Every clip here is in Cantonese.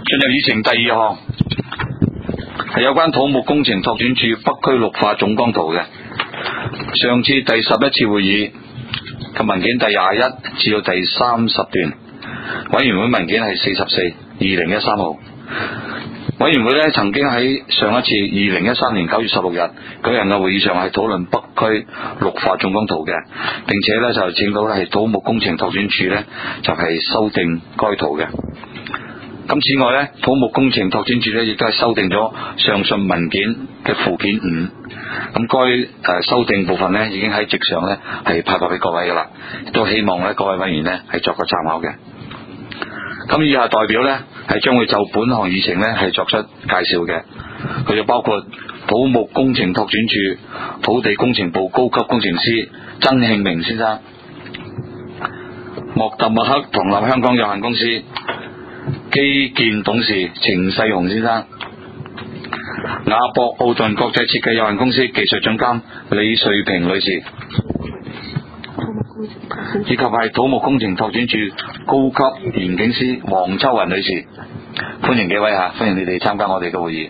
進入議程第2項，係有關土木工程拓展處北區綠化總光圖嘅。上次第11次會議嘅文件第21至到第30段，委員會文件係44 2013號。委員會咧曾經喺上一次2013年9月16日舉行嘅會議上係討論北區綠化總光圖嘅，並且咧就證到咧係土木工程拓展處咧就係修訂該圖嘅。咁此外咧，土木工程拓展處咧亦都係修訂咗上述文件嘅附件5。咁該修訂部分咧已經喺席上咧係派發俾各位噶啦，都希望咧各位委員咧係作個參考嘅。咁以下代表咧係將會就本項議程咧係作出介紹嘅，佢就包括土木工程拓展處土地工程部高級工程師曾慶明先生，莫特默克唐納香港有限公司基建董事程世雄先生，亞博奧頓國際設計有限公司技術總監李瑞平女士，以及係土木工程拓展處高級園景師黃秋雲女士。歡迎幾位吓，歡迎你哋參加我哋嘅會議。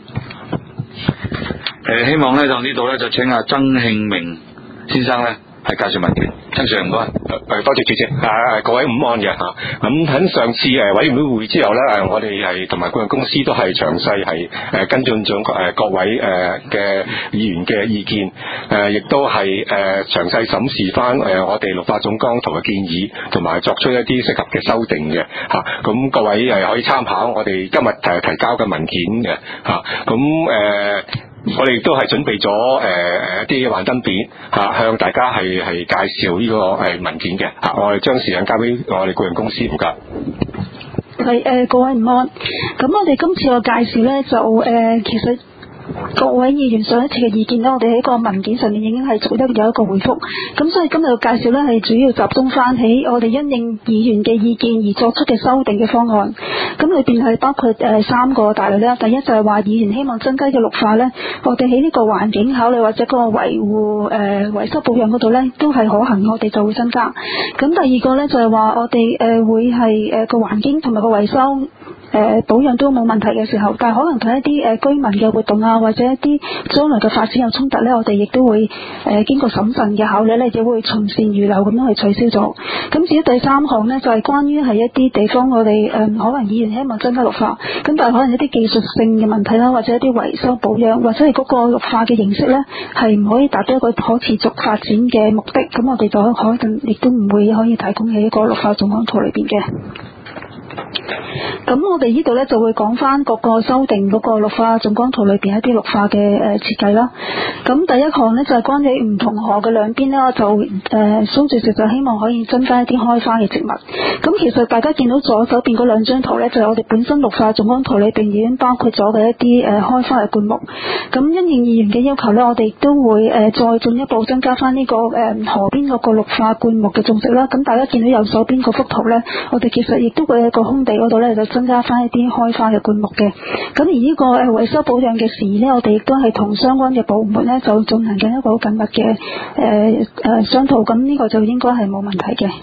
希望咧就呢度咧就請阿曾慶明先生咧係介紹文件。曾 Sir 唔該。 多謝主席。各位午安嘅吓。咁喺上次委員會會之後咧，我哋係同埋顧問公司都係詳細係跟進咗各位嘅議員嘅意見，亦都係詳細審視翻我哋綠化總光圖嘅建議，同埋作出一啲適合嘅修訂嘅吓。咁各位可以參考我哋今日提交嘅文件嘅吓。咁我哋亦都係準備咗一啲幻燈片向大家係介紹呢個文件嘅吓。我哋將時間交俾我哋顧問公司負責。 係各位午安。咁我哋今次嘅介紹咧就其實各位議員上一次嘅意見咧，我哋喺個文件上面已經係做得有一個回覆，咁所以今日嘅介紹咧係主要集中翻喺我哋因應議員嘅意見而作出嘅修訂嘅方案。咁裏邊係包括3個大類啦。第一就係話議員希望增加嘅綠化咧，我哋喺呢個環境考慮或者個維護維修保養嗰度咧都係可行，我哋就會增加。咁第二個咧就係話我哋會係個環境同埋個維修保養都冇問題嘅時候，但係可能同一啲居民嘅活動或者一啲將來嘅發展有衝突呢，我哋亦都會經過審慎嘅考慮呢，亦會從善如流咁樣去取消咗。咁至於第3項呢，就係關於係一啲地方我哋可能議員希望增加綠化，咁但係可能一啲技術性嘅問題啦，或者一啲維修保養，或者係嗰個綠化嘅形式呢，係唔可以達到一個可持續發展嘅目的，咁我哋就可能亦都唔會可以提供喺一個綠化總光圖裏邊嘅。咁我哋呢度咧就會講翻各個修訂嗰個綠化總光圖裏邊一啲綠化嘅設計啦。咁第一項呢，就係關於唔同河嘅兩邊呢，就蘇主席就希望可以增加一啲開花嘅植物。咁其實大家見到左手邊嗰兩張圖呢，就係我哋本身綠化總光圖裏邊已經包括咗嘅一啲開花嘅灌木。咁因應議員嘅要求呢，我哋都會再進一步增加翻呢個河邊嗰個綠化灌木嘅種植啦。咁大家見到右手邊嗰幅圖呢，我哋其實亦都會喺個空地嗰度呢，就增加翻一啲開花嘅灌木嘅。咁而呢個維修保養嘅事宜呢，我哋亦都係同相關嘅部門呢，就進行緊一個好緊密嘅商討。咁呢個就應該係冇問題嘅。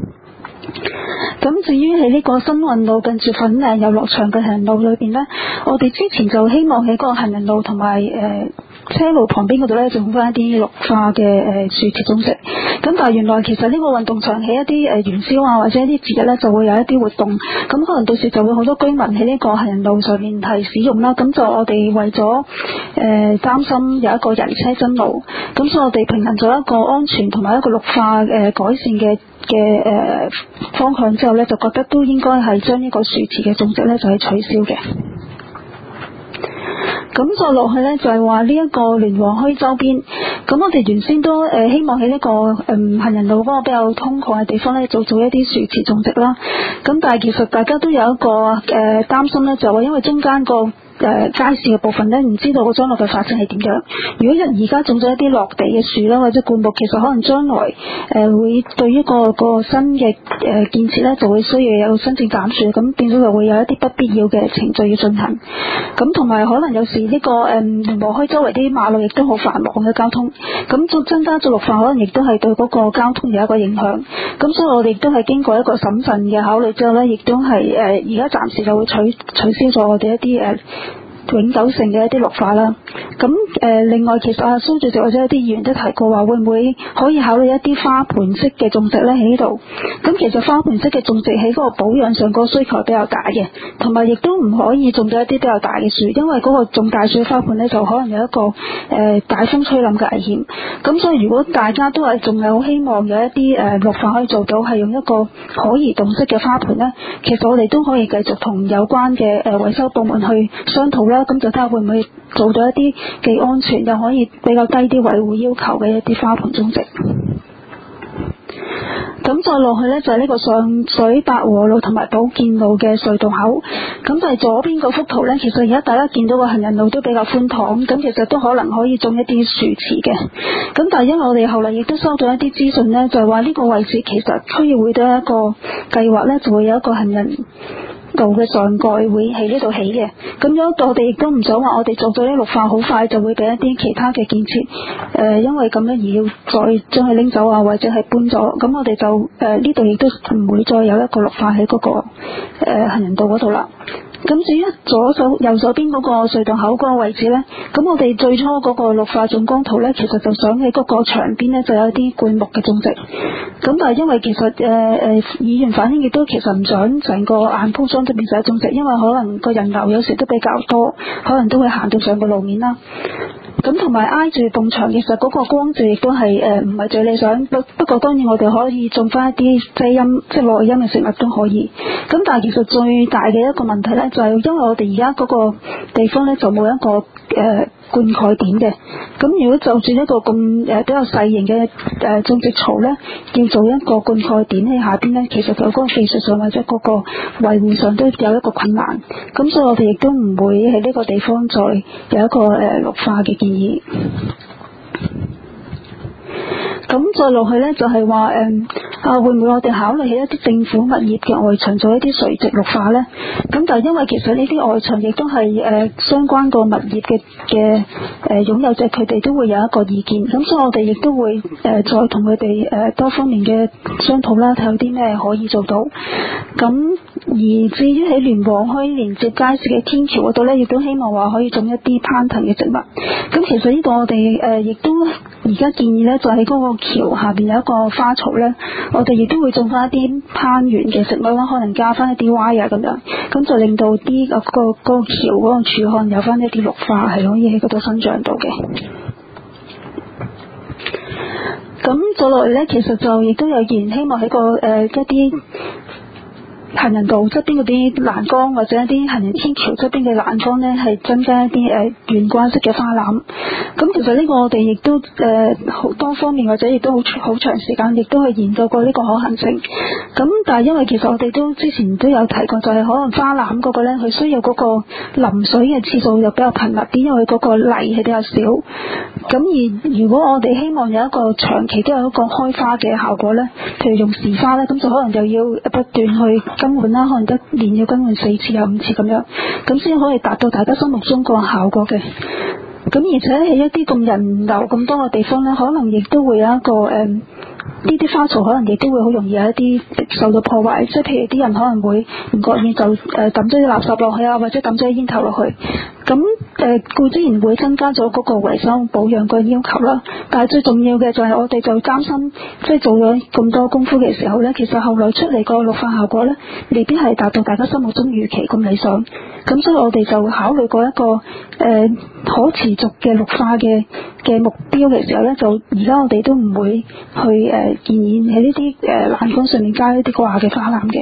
咁至於喺呢個新運路近住粉嶺遊樂場嘅行人路裏邊呢，我哋之前就希望喺個行人路同埋車路旁邊嗰度呢，就用翻一啲綠化嘅樹枝種植。咁但係原來其實呢個運動場喺一啲元宵或者一啲節日呢，就會有一啲活動，咁可能到時就會好多居民喺呢個行人路上面係使用啦。咁就我哋為咗擔心有一個人車爭路，咁所以我哋平衡咗一個安全同埋一個綠化改善嘅方向之後呢，就覺得都應該係將呢個樹枝嘅種植呢，就係取消嘅。咁再落去呢，就係話呢一個聯和墟周邊，咁我哋原先都希望喺呢個行人路嗰個比較通曠嘅地方呢，做一啲樹枝種植啦。咁但係其實大家都有一個擔心呢，就係話因為中間個街市嘅部分咧，唔知道個將來嘅發展係點樣。如果而家種咗一啲落地嘅樹啦，或者灌木，其實可能將來會對於個新嘅建設咧，就會需要有申請斬樹，咁變咗就會有一啲不必要嘅程序要進行。咁同埋可能有時呢個聯和墟周圍啲馬路亦都好繁忙嘅交通，咁增加咗綠化，可能亦都係對嗰個交通有一個影響。咁所以我哋亦都係經過一個審慎嘅考慮之後咧，亦都係而家暫時就會取消咗我哋一啲永久性嘅一啲綠化啦。咁另外其實蘇主席或者一啲議員都提過話，會唔會可以考慮一啲花盆式嘅種植咧喺呢度？咁其實花盆式嘅種植喺嗰個保養上個需求係比較大嘅，同埋亦都唔可以種咗一啲比較大嘅樹，因為嗰個種大樹嘅花盆咧就可能有一個大風吹冧嘅危險。咁所以如果大家都係仲係好希望有一啲綠化可以做到係用一個可移動式嘅花盆咧，其實我哋都可以繼續同有關嘅維修部門去商討啦。咁就睇下會唔會做到一啲既安全又可以比較低啲維護要求嘅一啲花盆種植。咁再落去呢，就係呢個上水百和路同埋寶劍路嘅隧道口，咁就係左邊嗰幅圖呢，其實而家大家見到個行人路都比較寬敞，咁其實都可能可以種一啲樹池嘅。咁但係因為我哋後嚟亦都收到一啲資訊呢，就係話呢個位置其實區議會都有一個計劃呢，就會有一個行人道嘅上蓋會喺呢度起嘅。咁樣我哋亦都唔想話我哋做咗啲綠化好快就會俾一啲其他嘅建設因為咁樣而要再將佢拎走啊，或者係搬咗，咁我哋就呢度亦都唔會再有一個綠化喺嗰個行人道嗰度啦。咁至於右手邊嗰個隧道口嗰個位置呢，咁我哋最初嗰個綠化總光圖呢，其實就想喺嗰個牆邊呢就有啲灌木嘅種植。咁但係因為其實議員反映亦都其實唔想成個硬鋪裝都變成種植，因為可能個人流有時都比較多，可能都會行到上個路面啦。咁同埋挨住埲牆，其實嗰個光照亦都係唔係最理想。不過當然我哋可以種翻一啲遮陰即係內陰嘅食物都可以。咁但係其實最大嘅一個問題呢，就係因為我哋而家嗰個地方呢，就冇一個灌溉點嘅。咁如果就住一個咁比較細型嘅種植槽呢，要做一個灌溉點喺下邊呢，其實就嗰個技術上或者嗰個維護上都有一個困難。咁所以我哋亦都唔會喺呢個地方再有一個綠化嘅建議。咁再落去呢，就係話會唔會我哋考慮起一啲政府物業嘅外牆做一啲垂直綠化呢？咁但係因為其實呢啲外牆亦都係相關個物業嘅擁有者，佢哋都會有一個意見。咁所以我哋亦都會再同佢哋多方面嘅商討啦，睇有啲咩可以做到。咁而至於喺聯和墟連接街市嘅天橋嗰度呢，亦都希望話可以種一啲攀藤嘅植物。咁其實呢個我哋亦都而家建議呢，就喺嗰個橋下邊有一個花槽呢，我哋亦都會種翻一啲攀援嘅植物啦，可能加翻一啲 wire 咁樣，咁就令到啲嗰個橋嗰個柱可能有翻一啲綠化係可以喺嗰度生長到嘅。咁再落嚟呢，其實就亦都有議員希望喺個一啲行人道側邊嗰啲欄杆或者一啲行人天橋側邊嘅欄杆呢，係增加一啲懸掛式嘅花籃。咁其實呢個我哋亦都好多方面或者亦都好長時間亦都係研究過呢個可行性。咁但係因為其實我哋都之前都有提過，就係可能花籃嗰個呢，佢需要嗰個淋水嘅次數又比較頻密啲，因為嗰個泥係比較少。咁而如果我哋希望有一個長期都有一個開花嘅效果呢，譬如用時花呢，咁就可能又要不斷去更換啦，可能一年要更換4次又5次咁樣，咁先可以達到大家心目中個效果嘅。咁而且喺一啲咁人流咁多嘅地方呢，可能亦都會有一個呢啲花槽可能亦都會好容易有一啲受到破壞，即係譬如啲人可能會唔覺意就抌咗啲垃圾落去啊，或者抌咗啲煙頭落去。咁固然會增加咗嗰個維修保養個要求啦，但係最重要嘅就係我哋就擔心，即係做咗咁多功夫嘅時候呢，其實後來出嚟個綠化效果呢，未必係達到大家心目中預期咁理想。咁所以我哋就考慮過一個可持續嘅綠化嘅目標嘅時候呢，就而家我哋都唔會去建議喺呢啲欄杆上面加一啲掛嘅花籃嘅。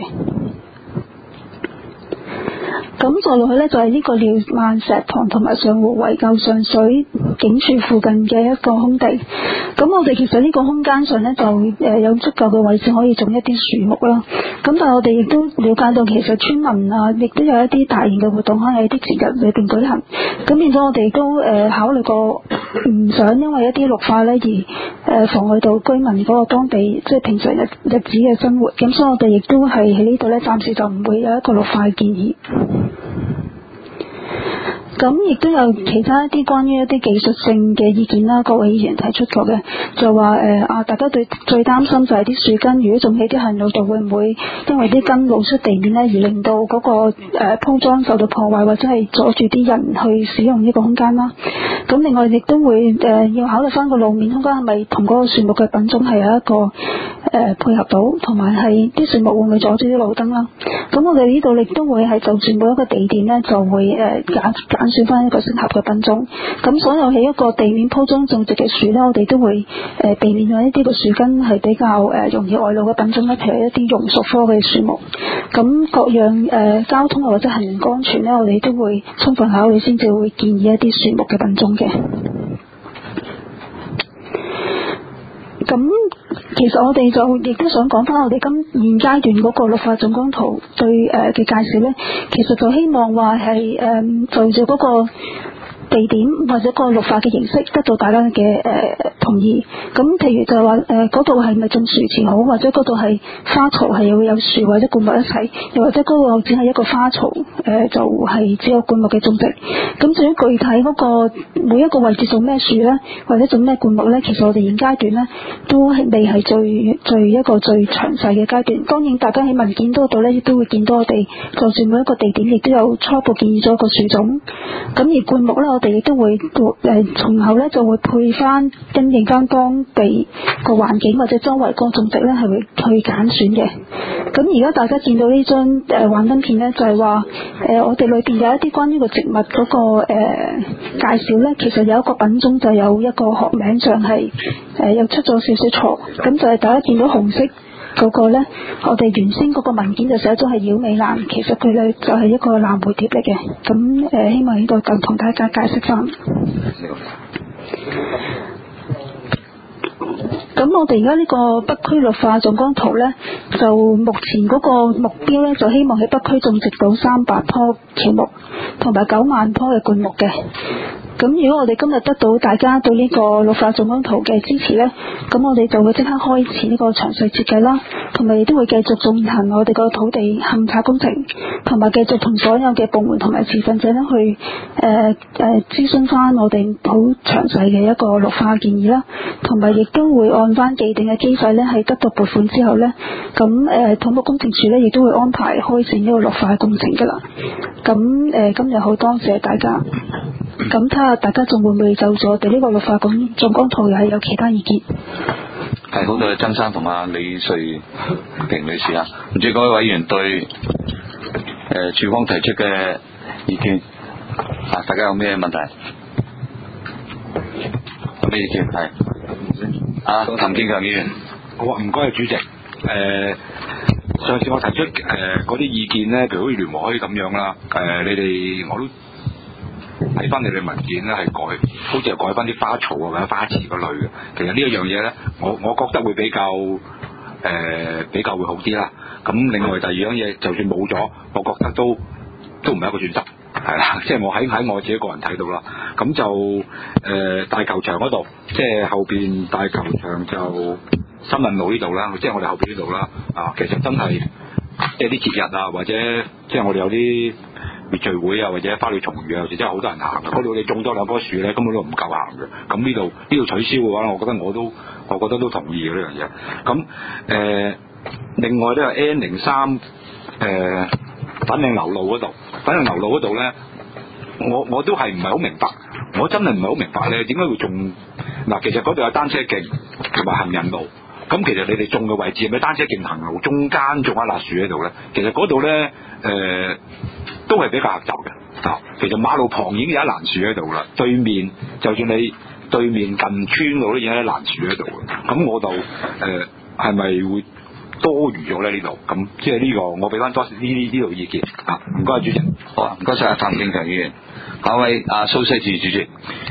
咁再落去呢，就係呢個廖萬石塘同埋上湖圍舊上水警署附近嘅一個空地。咁我哋其實呢個空間上呢，就有足夠嘅位置可以種一啲樹木啦。咁但係我哋亦都了解到，其實村民啊，亦都有一啲大型嘅活動可能喺啲節日裏邊舉行。咁變咗我哋都考慮過，唔想因為一啲綠化呢而妨礙到居民嗰個當地即係平常日子嘅生活。咁所以我哋亦都係喺呢度呢，暫時就唔會有一個綠化嘅建議。咁亦都有其他一啲關於一啲技術性嘅意見啦，各位議員提出過嘅，就話大家最擔心就係啲樹根，如果種喺啲行路度，會唔會因為啲根露出地面呢，而令到嗰個鋪裝受到破壞，或者係阻住啲人去使用呢個空間啦。咁另外亦都會要考慮翻個路面空間係咪同嗰個樹木嘅品種係有一個配合到，同埋係啲樹木會唔會阻住啲路燈啦。咁我哋呢度亦都會係就住每一個地點呢，就會揀選翻一個適合嘅品種。咁所有喺一個地面鋪裝種植嘅樹呢，我哋都會避免咗一啲個樹根係比較容易外露嘅品種咧，譬如一啲榕樹科嘅樹木。咁各樣交通或者行人安全呢，我哋都會充分考慮先至會建議一啲樹木嘅品種嘅。咁其實我哋就亦都想講翻我哋現階段嗰個綠化總光圖對嘅介紹呢，其實就希望話係就住嗰個地點或者個綠化嘅形式得到大家嘅同意。咁譬如就係話嗰度係咪種樹池好，或者嗰度係花槽係會有樹或者灌木一齊，又或者嗰個只係一個花槽就係只有灌木嘅種植。咁至於具體嗰個每一個位置種咩樹呢，或者種咩灌木呢，其實我哋現階段呢都係未係最一個最詳細嘅階段。當然大家喺文件嗰度呢亦都會見到我哋就算每一個地點亦都有初步建議咗一個樹種。咁而灌木呢，我哋亦都會從後呢就會配翻因應翻當地個環境或者周圍個種植呢係會去揀選嘅。咁而家大家見到呢張幻燈片呢，就係話我哋裏邊有一啲關於個植物嗰個介紹呢，其實有一個品種就有一個學名上係又出咗少少錯。咁就係大家見到紅色嗰個呢，我哋原先嗰個文件就寫咗係繞尾蘭，其實佢呢就係一個藍蝴蝶嚟嘅。咁希望呢度就同大家解釋翻。咁我哋而家呢個北區綠化總光圖呢，就目前嗰個目標呢，就希望喺北區種植到300棵喬木同埋9萬棵嘅灌木嘅。咁如果我哋今日得到大家對呢個綠化總光圖嘅支持呢，咁我哋就會即刻開始呢個詳細設計啦，同埋亦都會繼續進行我哋個土地勘測工程，同埋繼續同所有嘅部門同埋持份者呢去諮詢翻我哋好詳細嘅一個綠化建議啦，同埋亦都會按翻既定嘅機制呢，係得到撥款之後呢，咁土木工程署呢亦都會安排開展呢個綠化工程噶啦。咁今日好多謝大家。咁睇下大家仲會唔會就住我哋呢個綠化總光圖又係有其他意見？ 係好多謝曾生同阿李瑞平女士啊，唔知各位委員對署方提出嘅意見大家有咩問題？有咩意見？係譚建強議員。 好啊，唔該主席。上次我提出嗰啲意見呢，譬如好似聯和可以咁樣啦。你哋我都睇翻你哋文件咧，係好似係改翻啲花槽啊或者花池嗰類嘅。其實呢一樣嘢咧，我覺得會比較會好啲啦。咁另外第二樣嘢，就算冇咗，我覺得都唔係一個選擇，係啦。即係我喺我自己個人睇到啦。咁就大球場嗰度，即係後邊大球場就新運路呢度啦，即係我哋後邊呢度啦。其實真係即係啲節日啊，或者即係我哋有啲滅聚會啊，或者花鳥蟲魚啊，有時真係好多人行嘅。嗰度你種多兩棵樹咧，根本都唔夠行嘅。咁呢度取消嘅話，我覺得都同意嘅呢樣嘢。咁另外咧 N03粉嶺流路嗰度咧，我都係唔係好明白，我真係唔係好明白咧，點解會種嗱？其實嗰度有單車徑同埋行人路。咁其實你哋種嘅位置係咪單車徑行路中間種一辣樹喺度咧？其實嗰度咧都係比較狹窄嘅。其實馬路旁已經有一欄樹喺度啦，對面就算你對面近村度都已經有一欄樹喺度嘅。咁我就係咪會多餘咗咧呢度？咁即係呢個我俾翻多呢度意見。唔該主席。 好啊，唔該晒譚建強議員。 下位蘇世志主席。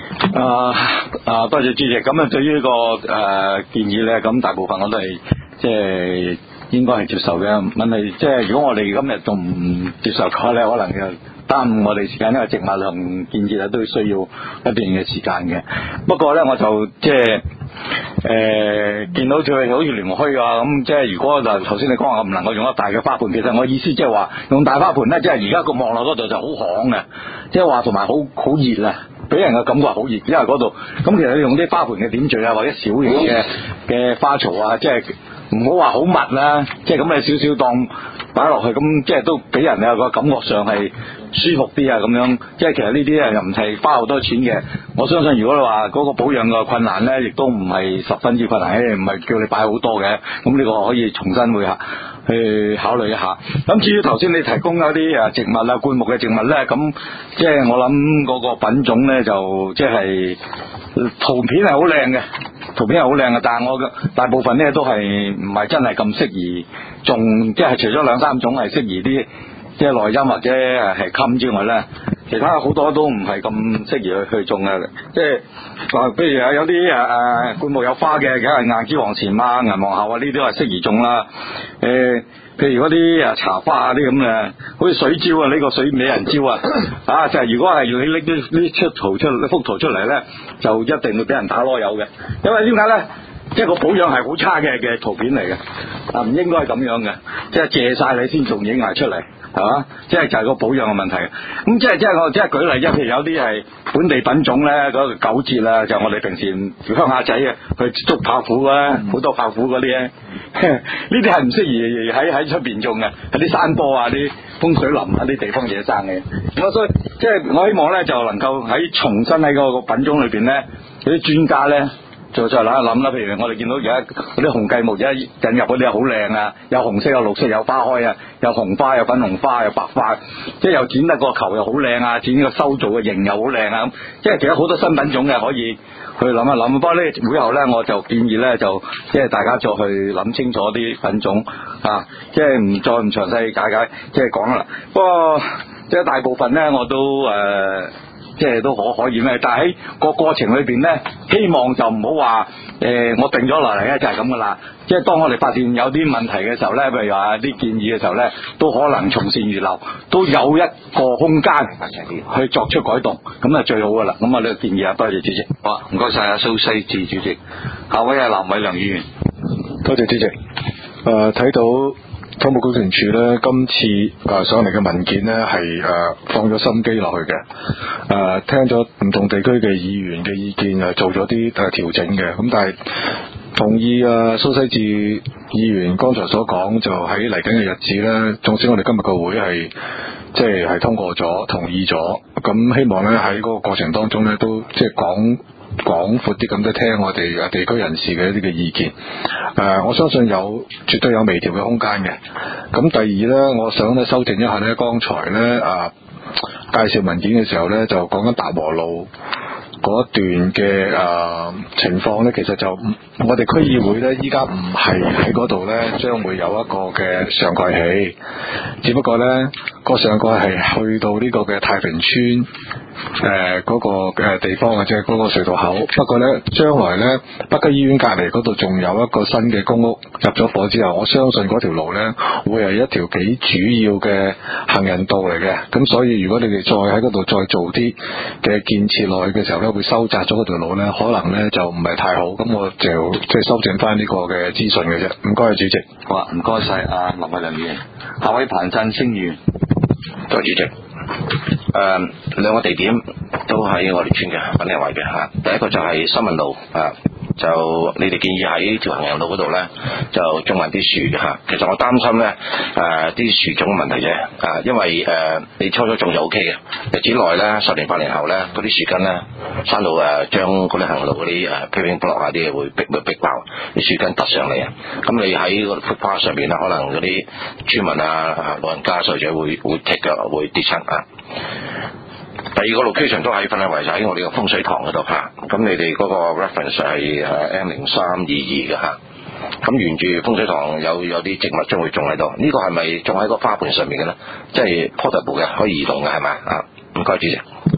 多謝主席。咁對於呢個建議咧，咁大部分我都係即係應該係接受嘅。問題即係如果我哋今日仲唔接受嘅話咧，可能又耽誤我哋時間，因為植物同建設都需要一段嘅時間嘅。不過咧，我就即係見到佢好似連虛啊咁，即係如果就頭先你講話唔能夠用一大嘅花盆，其實我意思即係話用大花盆咧，即係而家個望落嗰度就好旱嘅，即係話同埋好熱啊。俾人嘅感覺好熱，因為嗰度咁其實你用啲花盆嘅點綴啊，或者小型嘅花槽啊，即係唔好話好密啦，即係咁你少少當擺落去，咁即係都俾人有個感覺上係舒服啲啊咁樣。即係其實呢啲又唔係花好多錢嘅。我相信如果你話嗰個保養嘅困難咧，亦都唔係十分之困難，唔係叫你擺好多嘅。咁呢個可以重新去考慮一下。咁至於頭先你提供嗰啲植物啊，灌木嘅植物咧，咁即係我諗嗰個品種咧就即係圖片係好靚嘅，但係我嘅大部分咧都係唔係真係咁適宜種，即係除咗兩三種係適宜啲即係內蔭或者係襟之外咧，其他好多都唔係咁適宜去種嘅。即係譬如有啲灌木有花嘅，梗係硬枝黃蟬啊、銀皇后啊，呢啲都係適宜種啦。譬如嗰啲茶花啊啲咁嘅，好似水蕉啊，呢個水美人蕉啊，就係如果係要拎呢幅圖出嚟咧，就一定會俾人打籮柚嘅。因為點解咧？即係個保養係好差嘅圖片嚟嘅，唔應該係咁樣嘅，即係借晒你先仲影埋出嚟。係嘛？即係就係個保養嘅問題。咁即係我即係舉例，譬如有啲係本地品種咧，嗰個九節啦，就我哋平時鄉下仔去捉豹虎啊，好多豹虎嗰啲咧，呢啲係唔適宜喺出邊種嘅，喺啲山坡啊、啲風水林啊啲地方野生嘅。咁所以即係我希望咧，就能夠重新喺個品種裏邊咧，有啲專家咧。再諗一諗啦，譬如我哋見到而家嗰啲紅繼木，而家引入嗰啲好靚啊，有紅色、有綠色、有花開啊，有紅花、有粉紅花、有白花，即係又剪得個球又好靚啊，剪個修造嘅形又好靚啊，咁即係其實好多新品種嘅可以去諗一諗。不過呢會後咧，我就建議咧就即係大家再去諗清楚啲品種啊，即係唔詳細解即係講啦。不過即係大部分咧我都即係都可以咩？但係喺個過程裏邊咧，希望就唔好話我定咗落嚟咧就係咁噶啦。即係當我哋發現有啲問題嘅時候咧，譬如話啲建議嘅時候咧，都可能從善如流，都有一個空間去作出改動，咁啊最好噶啦。咁啊呢個建議啊，多謝主席。 好，唔該晒阿蘇世志主席。下位係藍偉良議員。 多謝主席。睇到土木工程署咧，今次上嚟嘅文件咧係放咗心機落去嘅，聽咗唔同地區嘅議員嘅意見，做咗啲調整嘅。咁但係同意蘇世志議員剛才所講，就喺嚟緊嘅日子咧，縱使我哋今日個會係即係通過咗、同意咗，咁希望咧喺嗰個過程當中咧，都即係廣闊啲咁多聽我哋地區人士嘅一啲嘅意見。我相信絕對有微調嘅空間嘅。咁第二咧，我想咧修正一下咧，剛才咧介紹文件嘅時候咧，就講緊達和路嗰一段嘅情況咧，其實就我哋區議會咧依家唔係喺嗰度咧，將會有一個嘅上蓋起，只不過咧個上蓋係去到呢個嘅太平村嗰個地方嘅啫，嗰個隧道口。不過咧，將來咧北區醫院隔離嗰度仲有一個新嘅公屋入咗伙之後，我相信嗰條路咧會係一條幾主要嘅行人道嚟嘅。咁所以如果你哋再喺嗰度再做啲嘅建設落去嘅時候咧，會收窄咗嗰條路咧，可能咧就唔係太好。咁我就即係修正翻呢個嘅資訊嘅啫。唔該，主席。 好啊，唔該晒阿林偉良議員。下位彭振星議員。 多謝主席。兩個地點都喺我哋村嘅粉嶺圍嘅嚇。第一個就係新聞路就你哋建議喺條行人路嗰度咧，就種埋啲樹嚇。其實我擔心咧啲樹種嘅問題啫。因為你初種就 O K 嘅，日子內咧10年8年後咧，嗰啲樹根咧生到將嗰啲行人路嗰啲paving block 啊啲嘢會逼爆，啲樹根突上嚟啊。咁你喺嗰幅花上邊咧，可能嗰啲村民老人家細者會踢腳會跌親啊。第二個 location 都喺粉嶺圍，就喺我哋個風水塘嗰度嚇。咁你哋嗰個 reference 係M0322嘅嚇。咁沿住風水塘有啲植物將會種喺度。呢個係咪種喺個花盆上面嘅咧？即係 portable 嘅，可以移動嘅係咪啊？唔該主席。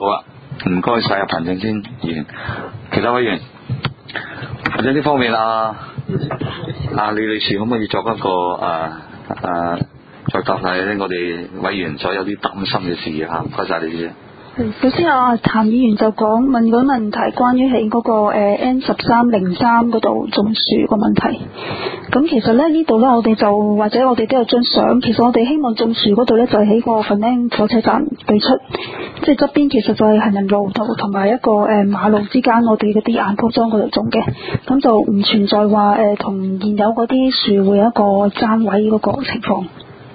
好啊，唔該晒啊，彭振先議員，其他委員或者呢方面李女士可唔可以作一個再答下咧我哋委員所有啲擔心嘅事嚇，唔該晒你先。 首先譚議員就問個問題，關於喺嗰個N1303嗰度種樹個問題。咁其實咧呢度咧，我哋就或者我哋都有張相。其實我哋希望種樹嗰度咧，就係喺個粉嶺火車站對出，即係側邊其實就係行人路同埋一個馬路之間，我哋嗰啲眼鋪裝嗰度種嘅。咁就唔存在話同現有嗰啲樹會有一個爭位嗰個情況。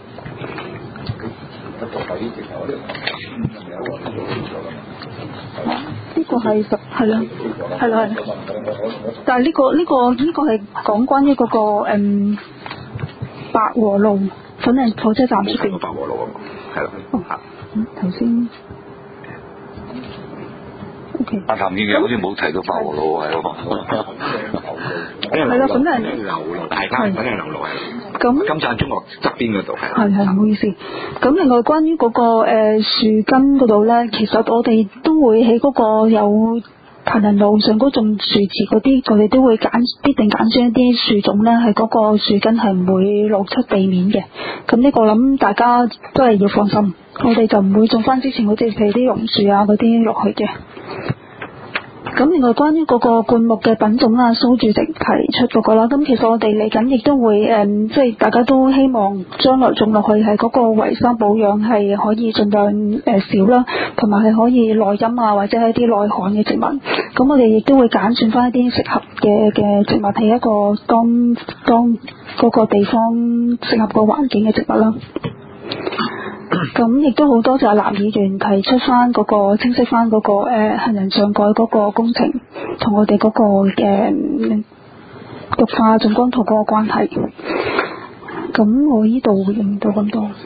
呢個係啦，但係呢個係講關於嗰個百和路粉嶺火車站出邊。百和路係啦。頭先。O.K. 阿譚議員好似冇提到百和路係咯。 係啦，粉嶺流路係粉嶺流路係。 咁金盞中學側邊嗰度係。 係唔好意思。咁另外關於嗰個樹根嗰度咧，其實我哋都會喺嗰個有行人路上嗰種樹池嗰啲，我哋都會必定揀選一啲樹種咧，係嗰個樹根係唔會露出地面嘅。咁呢個諗大家都係要放心，我哋就唔會種翻之前嗰啲譬如啲榕樹啊嗰啲落去嘅。咁另外關於嗰個灌木嘅品種蘇主席提出嗰個啦，咁其實我哋嚟緊亦都會即係大家都希望將來種落去係嗰個維生保養係可以盡量少啦，同埋係可以耐陰或者係一啲耐旱嘅植物。咁我哋亦都會揀選翻一啲適合嘅植物，係一個當嗰個地方適合個環境嘅植物啦。咁亦都好多謝藍議員提出翻嗰個清晰翻嗰個行人上蓋嗰個工程同我哋嗰個綠化總光圖嗰個關係。咁我呢度用到咁多。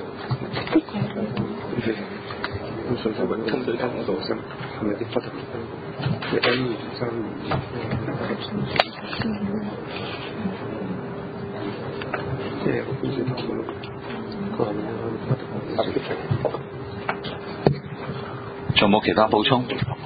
仲有冇其他補充？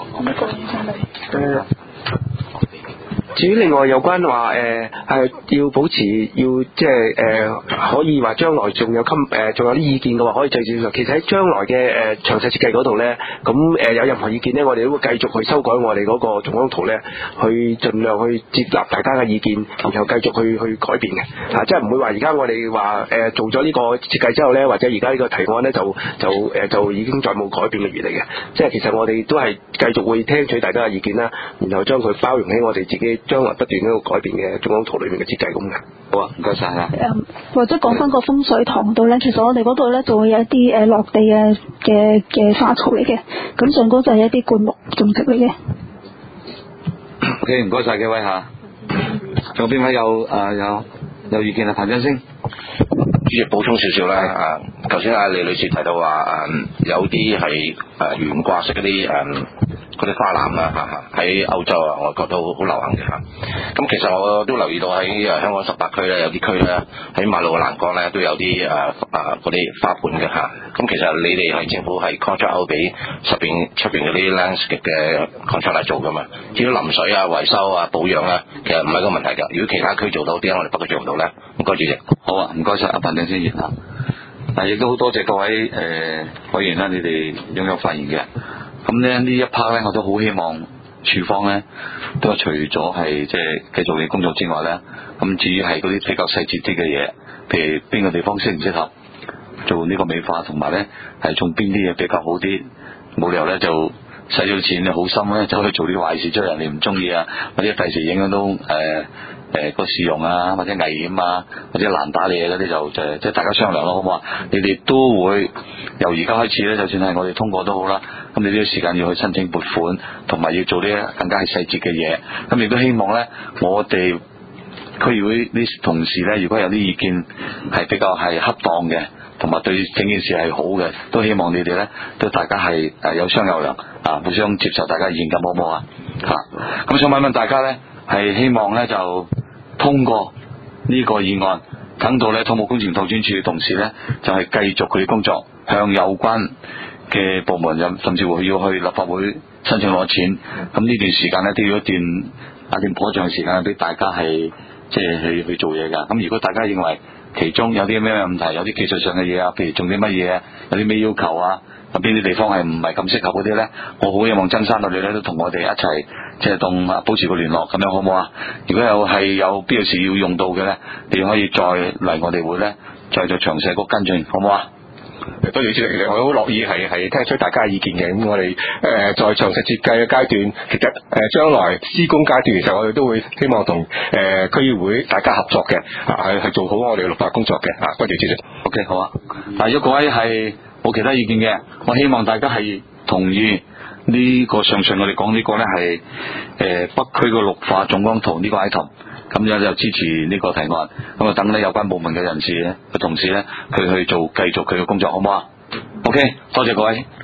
至於另外有關話要保持要即係可以話將來仲有啲意見嘅話，可以再接受。其實喺將來嘅詳細設計嗰度咧，咁有任何意見咧，我哋都會繼續去修改我哋嗰個總光圖咧，去盡量去接納大家嘅意見，然後繼續去改變嘅。即係唔會話而家我哋話做咗呢個設計之後咧，或者而家呢個提案咧就已經再冇改變嘅餘地嘅。即係其實我哋都係繼續會聽取大家嘅意見啦，然後將佢包容喺我哋自己將來不斷喺度改變嘅總光圖裏面嘅設計咁嘅。 好啊，唔該晒啦。 或者講翻個風水塘度咧，其實我哋嗰度咧就會有一啲落地嘅花槽嚟嘅，咁上高就係一啲灌木種植嚟嘅。 OK， 唔該晒幾位嚇。仲有邊位有意見啊？彭振聲。 主席補充少少啦，頭先李女士提到話有啲係懸掛式嗰啲花籃啦喺歐洲外國都好流行嘅嚇。咁其實我都留意到喺香港18區咧，有啲區咧喺馬路嘅欄杆咧都有啲嗰啲花盆嘅嚇。咁其實你哋係政府係 contract out 俾出邊嗰啲 landscape 嘅 contract 嚟做噶嘛？至於淋水維修保養咧，其實唔係個問題㗎。如果其他區做到，點解我哋北區做唔到咧？唔該主席。 好啊，唔該晒阿彭振聲議員嚇。亦都好多謝各位委員啦，你哋踴躍發言嘅。咁咧呢一 part 咧，我都好希望處方咧都係除咗係即係繼續嘅工作之外咧，咁至於係嗰啲比較細節啲嘅嘢，譬如邊個地方適唔適合做呢個美化，同埋咧係種邊啲嘢比較好啲，冇理由咧就使咗錢咧好心咧走去做啲壞事，將人哋唔中意啊，或者第時影響到個市容或者危險或者難打理嘢嗰啲就即係大家商量咯，好唔好啊？你哋都會由而家開始咧，就算係我哋通過都好啦，咁你都要時間要去申請撥款，同埋要做啲更加係細節嘅嘢。咁亦都希望咧，我哋區議會啲同事咧，如果有啲意見係比較係恰當嘅，同埋對整件事係好嘅，都希望你哋咧都大家係有商有量互相接受大家意見，好唔好啊？咁想問問大家咧，係希望咧就通過呢個議案，等到咧土木工程拓展署嘅同事咧就係繼續佢嘅工作，向有關嘅部門，甚至乎要去立法會申請攞錢。咁呢段時間咧都要一段頗長嘅時間俾大家係即係去做嘢㗎。咁如果大家認為其中有啲咩問題，有啲技術上嘅嘢啊，譬如做啲乜嘢，有啲咩要求啊，有邊啲地方係唔係咁適合嗰啲咧，我好希望曾生你哋咧都同我哋一齊即係同保持個聯絡，咁樣好唔好啊？如果有必要時要用到嘅咧，你可以再嚟我哋會咧再做詳細個跟進，好唔好啊？ 多謝主席，我好樂意係聽取大家嘅意見嘅。咁我哋在詳細設計嘅階段，其實將來施工階段，其實我哋都會希望同區議會大家合作嘅，係做好我哋嘅綠化工作嘅。多謝主席。 OK， 好啊。但如果各位係冇其他意見嘅，我希望大家係同意呢個上述我哋講呢個咧係北區嘅綠化總光圖呢個 item。咁樣就支持呢個提案，咁啊等咧有關部門嘅人士咧、嘅同事咧，佢去做繼續佢嘅工作，好唔好啊？OK， 多謝各位。